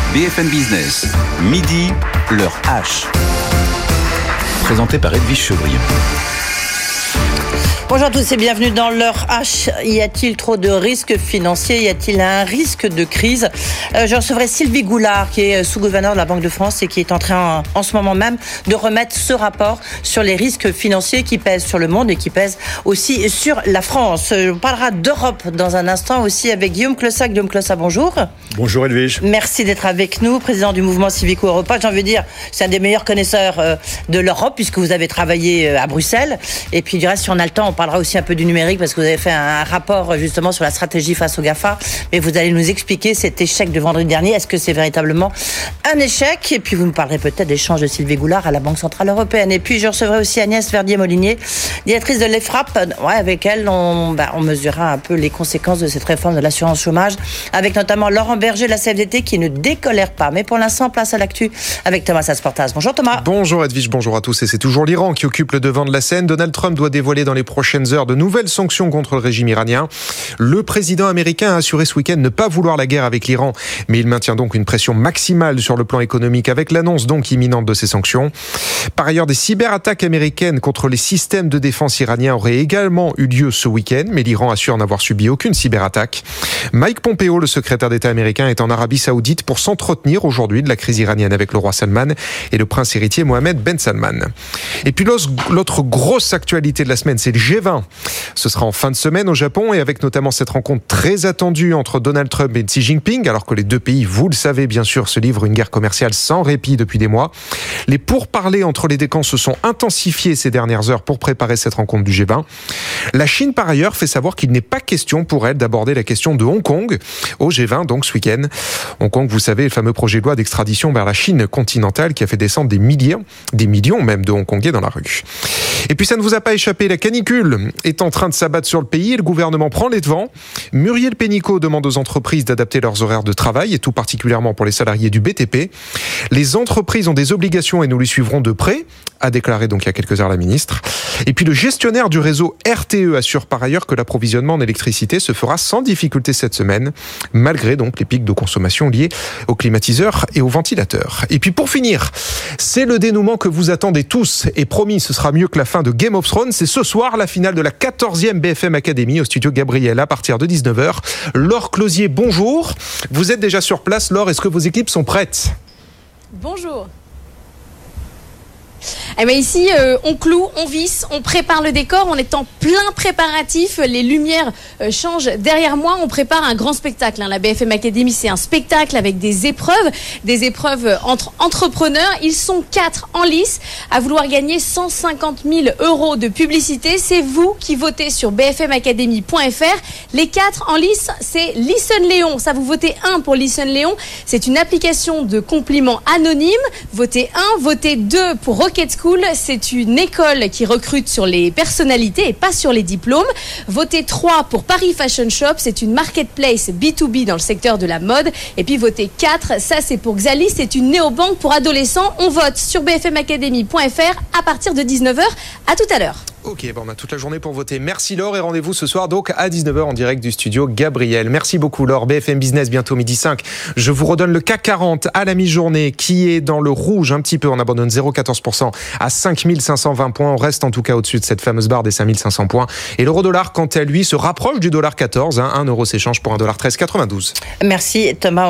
BFM Business, midi, l'heure H. Présenté par Edwige Chevrillon. Bonjour à tous et bienvenue dans l'heure H. Y a-t-il trop de risques financiers ? Y a-t-il un risque de crise ? Je recevrai Sylvie Goulard, qui est sous-gouverneur de la Banque de France et qui est en train, en ce moment même, de remettre ce rapport sur les risques financiers qui pèsent sur le monde et qui pèsent aussi sur la France. On parlera d'Europe dans un instant aussi avec Guillaume Clossa. Guillaume Clossa, bonjour. Bonjour Edwige. Merci d'être avec nous, président du mouvement Civico Europa. J'ai envie de dire, c'est un des meilleurs connaisseurs de l'Europe puisque vous avez travaillé à Bruxelles. Et puis du reste, si on a le temps, on parlera aussi un peu du numérique parce que vous avez fait un rapport justement sur la stratégie face aux GAFA. Mais vous allez nous expliquer cet échec de vendredi dernier. Est-ce que c'est véritablement un échec ? Et puis vous nous parlerez peut-être d'échange de Sylvie Goulard à la Banque Centrale Européenne. Et puis je recevrai aussi Agnès Verdier-Molinier, directrice de l'EFRAP. Ouais, avec elle, on mesurera un peu les conséquences de cette réforme de l'assurance chômage, avec notamment Laurent Berger de la CFDT qui ne décolère pas. Mais pour l'instant, place à l'actu avec Thomas Asportas. Bonjour Thomas. Bonjour Edwige, bonjour à tous. Et c'est toujours l'Iran qui occupe le devant de la scène. Donald Trump doit dévoiler dans les prochaines heures de nouvelles sanctions contre le régime iranien. Le président américain a assuré ce week-end ne pas vouloir la guerre avec l'Iran, mais il maintient donc une pression maximale sur le plan économique avec l'annonce donc imminente de ces sanctions. Par ailleurs, des cyberattaques américaines contre les systèmes de défense iraniens auraient également eu lieu ce week-end, mais l'Iran assure n'avoir subi aucune cyberattaque. Mike Pompeo, le secrétaire d'État américain, est en Arabie Saoudite pour s'entretenir aujourd'hui de la crise iranienne avec le roi Salman et le prince héritier Mohamed Ben Salman. Et puis l'autre grosse actualité de la semaine, c'est le G20. Ce sera en fin de semaine au Japon et avec notamment cette rencontre très attendue entre Donald Trump et Xi Jinping, alors que les deux pays, vous le savez bien sûr, se livrent une guerre commerciale sans répit depuis des mois. Les pourparlers entre les deux camps se sont intensifiés ces dernières heures pour préparer cette rencontre du G20. La Chine, par ailleurs, fait savoir qu'il n'est pas question pour elle d'aborder la question de Hong Kong au G20, donc ce week-end. Hong Kong, vous savez, le fameux projet de loi d'extradition vers la Chine continentale qui a fait descendre des millions même de Hongkongais dans la rue. Et puis ça ne vous a pas échappé, la canicule est en train de s'abattre sur le pays et le gouvernement prend les devants. Muriel Pénicaud demande aux entreprises d'adapter leurs horaires de travail et tout particulièrement pour les salariés du BTP. Les entreprises ont des obligations et nous les suivrons de près, a déclaré donc il y a quelques heures la ministre. Et puis le gestionnaire du réseau RTE assure par ailleurs que l'approvisionnement en électricité se fera sans difficulté cette semaine, malgré donc les pics de consommation liés aux climatiseurs et aux ventilateurs. Et puis pour finir, c'est le dénouement que vous attendez tous et promis ce sera mieux que la fin de Game of Thrones. C'est ce soir la finale de la 14e BFM Academy au studio Gabriel à partir de 19h. Laure Closier, bonjour. Vous êtes déjà sur place. Laure, est-ce que vos équipes sont prêtes ? Bonjour. Eh bien ici, on cloue, on visse, on prépare le décor, on est en plein préparatif, les lumières changent derrière moi, on prépare un grand spectacle. La BFM Academy, c'est un spectacle avec des épreuves entre entrepreneurs. Ils sont 4 en lice à vouloir gagner 150 000 € de publicité. C'est vous qui votez sur bfmacademy.fr. Les 4 en lice, c'est Listen Léon. Ça, vous votez 1 pour Listen Léon. C'est une application de compliments anonymes. Votez 1, votez 2 pour Rocket School. C'est une école qui recrute sur les personnalités et pas sur les diplômes. Votez 3 pour Paris Fashion Shop. C'est une marketplace B2B dans le secteur de la mode. Et puis votez 4, ça c'est pour Xalis. C'est une néobanque pour adolescents. On vote sur bfmacademy.fr à partir de 19h. À tout à l'heure. Ok, on a toute la journée pour voter. Merci Laure et rendez-vous ce soir donc à 19h en direct du studio Gabriel. Merci beaucoup Laure. BFM Business bientôt midi 5. Je vous redonne le CAC 40 à la mi-journée qui est dans le rouge un petit peu. On abandonne 0,14% à 5520 points. On reste en tout cas au-dessus de cette fameuse barre des 5500 points. Et l'euro-dollar quant à lui se rapproche du $14. 1 euro s'échange pour $1,1392. Merci Thomas.